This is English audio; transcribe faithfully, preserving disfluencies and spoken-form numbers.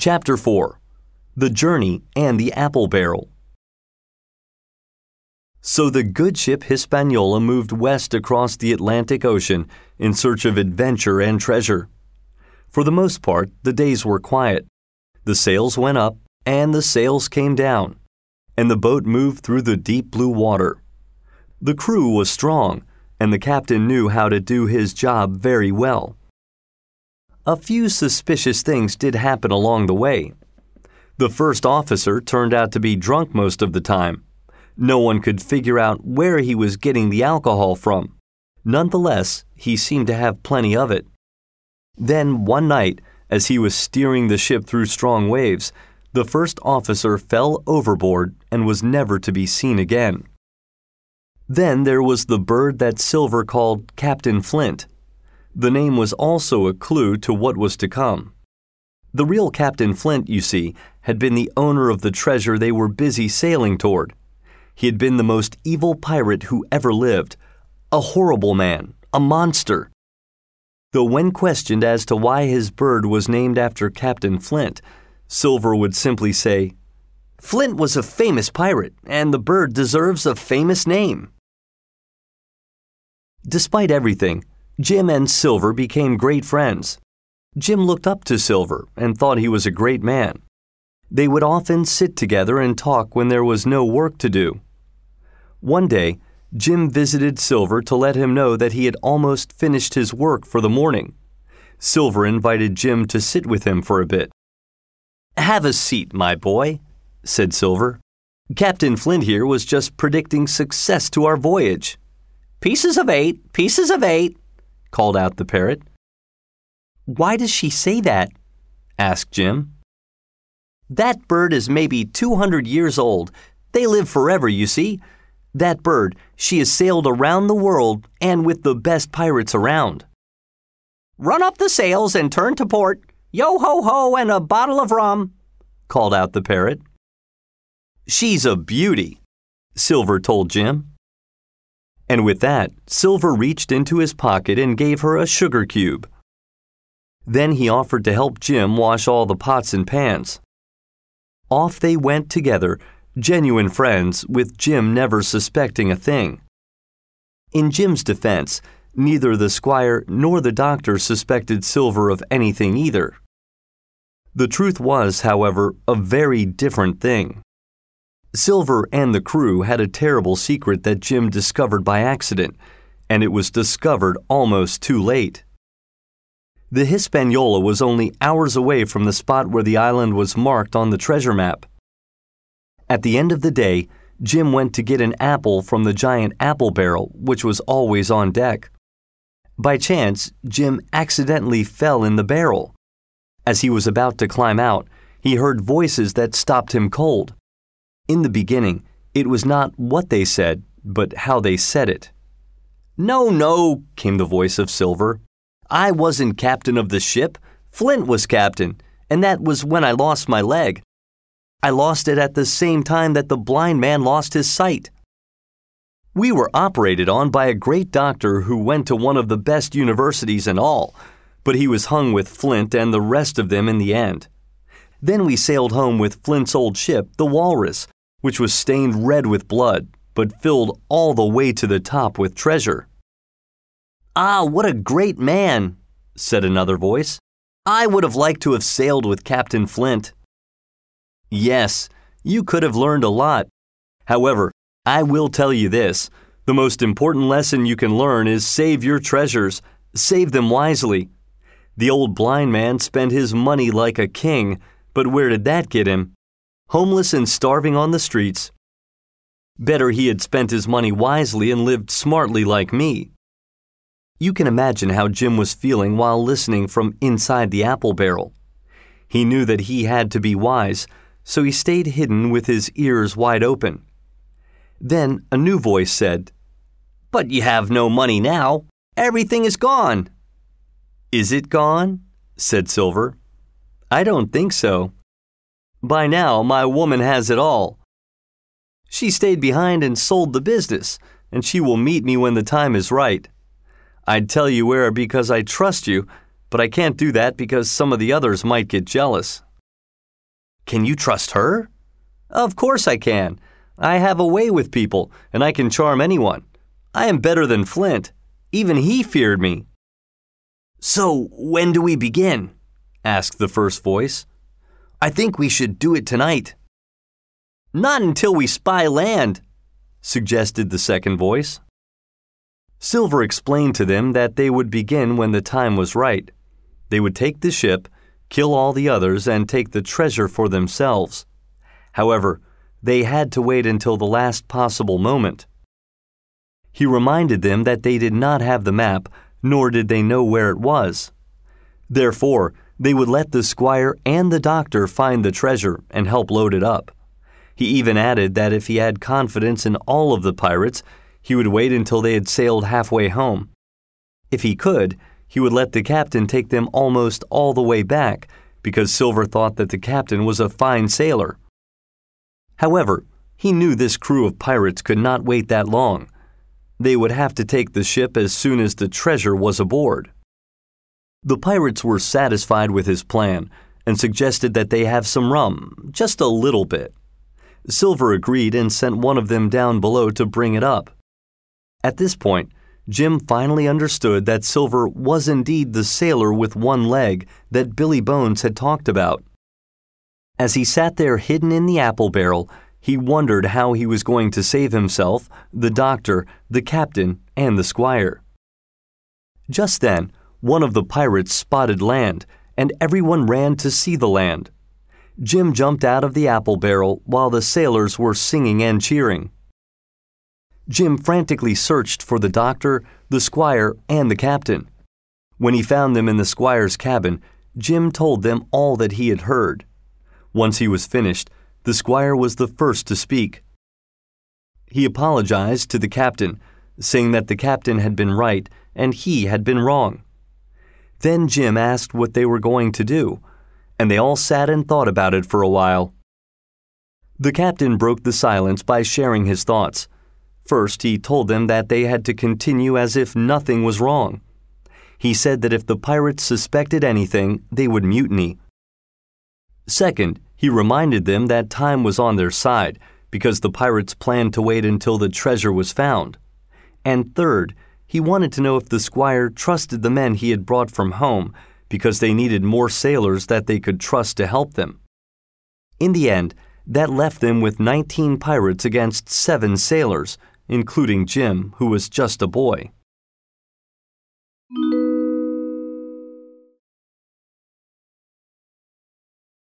Chapter four. The Journey and the Apple Barrel. So the good ship Hispaniola moved west across the Atlantic Ocean in search of adventure and treasure. For the most part, the days were quiet. The sails went up and the sails came down, and the boat moved through the deep blue water. The crew was strong, and the captain knew how to do his job very well. A few suspicious things did happen along the way. The first officer turned out to be drunk most of the time. No one could figure out where he was getting the alcohol from. Nonetheless, he seemed to have plenty of it. Then, one night, as he was steering the ship through strong waves, the first officer fell overboard and was never to be seen again. Then there was the bird that Silver called Captain Flint. The name was also a clue to what was to come. The real Captain Flint, you see, had been the owner of the treasure they were busy sailing toward. He had been the most evil pirate who ever lived, a horrible man, a monster. Though when questioned as to why his bird was named after Captain Flint, Silver would simply say, "Flint was a famous pirate, and the bird deserves a famous name." Despite everything, Jim and Silver became great friends. Jim looked up to Silver and thought he was a great man. They would often sit together and talk when there was no work to do. One day, Jim visited Silver to let him know that he had almost finished his work for the morning. Silver invited Jim to sit with him for a bit. "Have a seat, my boy," said Silver. "Captain Flint here was just predicting success to our voyage." "Pieces of eight, pieces of eight," called out the parrot. "Why does she say that?" asked Jim. "That bird is maybe two hundred years old. They live forever, you see. That bird, she has sailed around the world and with the best pirates around." "Run up the sails and turn to port. Yo-ho-ho and a bottle of rum," called out the parrot. "She's a beauty," Silver told Jim. And with that, Silver reached into his pocket and gave her a sugar cube. Then he offered to help Jim wash all the pots and pans. Off they went together, genuine friends, with Jim never suspecting a thing. In Jim's defense, neither the squire nor the doctor suspected Silver of anything either. The truth was, however, a very different thing. Silver and the crew had a terrible secret that Jim discovered by accident, and it was discovered almost too late. The Hispaniola was only hours away from the spot where the island was marked on the treasure map. At the end of the day, Jim went to get an apple from the giant apple barrel, which was always on deck. By chance, Jim accidentally fell in the barrel. As he was about to climb out, he heard voices that stopped him cold. In the beginning, it was not what they said, but how they said it. "No, no," came the voice of Silver. "I wasn't captain of the ship. Flint was captain, and that was when I lost my leg. I lost it at the same time that the blind man lost his sight. We were operated on by a great doctor who went to one of the best universities and all, but he was hung with Flint and the rest of them in the end. Then we sailed home with Flint's old ship, the Walrus, which was stained red with blood, but filled all the way to the top with treasure." "Ah, what a great man," said another voice. "I would have liked to have sailed with Captain Flint." "Yes, you could have learned a lot. However, I will tell you this. The most important lesson you can learn is save your treasures. Save them wisely. The old blind man spent his money like a king, but where did that get him? Homeless and starving on the streets. Better he had spent his money wisely and lived smartly like me." You can imagine how Jim was feeling while listening from inside the apple barrel. He knew that he had to be wise, so he stayed hidden with his ears wide open. Then a new voice said, "But you have no money now. Everything is gone." "Is it gone?" said Silver. "I don't think so. By now, my woman has it all. She stayed behind and sold the business, and she will meet me when the time is right. I'd tell you where because I trust you, but I can't do that because some of the others might get jealous." Can you trust her?" "Of course I can. I have a way with people, and I can charm anyone. I am better than Flint. Even he feared me." "So, when do we begin?" asked the first voice. "I think we should do it tonight." "Not until we spy land," suggested the second voice. Silver explained to them that they would begin when the time was right. They would take the ship, kill all the others, and take the treasure for themselves. However, they had to wait until the last possible moment. He reminded them that they did not have the map, nor did they know where it was. Therefore, they would let the squire and the doctor find the treasure and help load it up. He even added that if he had confidence in all of the pirates, he would wait until they had sailed halfway home. If he could, he would let the captain take them almost all the way back, because Silver thought that the captain was a fine sailor. However, he knew this crew of pirates could not wait that long. They would have to take the ship as soon as the treasure was aboard. The pirates were satisfied with his plan and suggested that they have some rum, just a little bit. Silver agreed and sent one of them down below to bring it up. At this point, Jim finally understood that Silver was indeed the sailor with one leg that Billy Bones had talked about. As he sat there hidden in the apple barrel, he wondered how he was going to save himself, the doctor, the captain, and the squire. Just then, one of the pirates spotted land, and everyone ran to see the land. Jim jumped out of the apple barrel while the sailors were singing and cheering. Jim frantically searched for the doctor, the squire, and the captain. When he found them in the squire's cabin, Jim told them all that he had heard. Once he was finished, the squire was the first to speak. He apologized to the captain, saying that the captain had been right and he had been wrong. Then Jim asked what they were going to do, and they all sat and thought about it for a while. The captain broke the silence by sharing his thoughts. First, he told them that they had to continue as if nothing was wrong. He said that if the pirates suspected anything, they would mutiny. Second, he reminded them that time was on their side because the pirates planned to wait until the treasure was found. And third, he wanted to know if the squire trusted the men he had brought from home because they needed more sailors that they could trust to help them. In the end, that left them with nineteen pirates against seven sailors, including Jim, who was just a boy.